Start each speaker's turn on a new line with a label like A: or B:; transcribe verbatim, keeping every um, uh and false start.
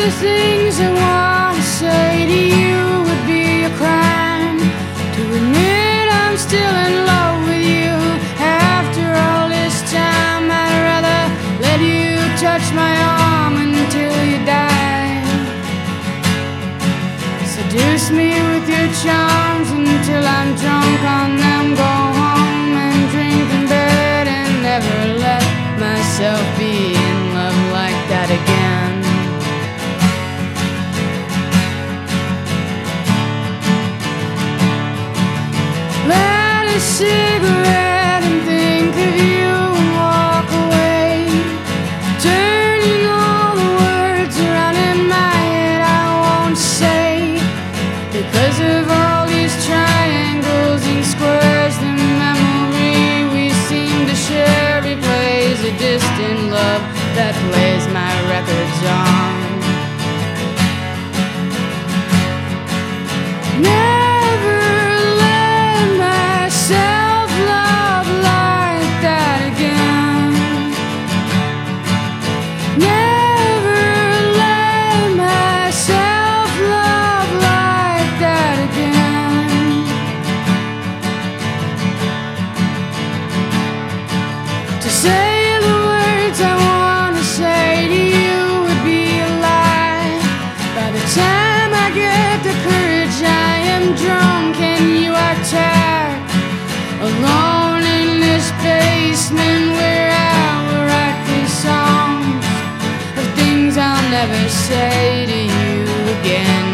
A: the things I want to say to you would be a crime. To admit I'm still in love with you after all this time. I'd rather let you touch my arm until you die. Seduce me with your charms until I'm drunk on them. Go home and drink in bed and never let myself be in love like that again. Light a cigarette and think of you and walk away, turning all the words around in my head I won't say. Because of all these triangles and squares, the memory we seem to share replays a distant love that plays my records on. Never let myself love like that again. Never let myself love like that again. To say the words I want to say to you would be a lie. By the time I get the courage, I am drunk and you are tired. Alone in this basement where I will write these songs of things I'll never say to you again.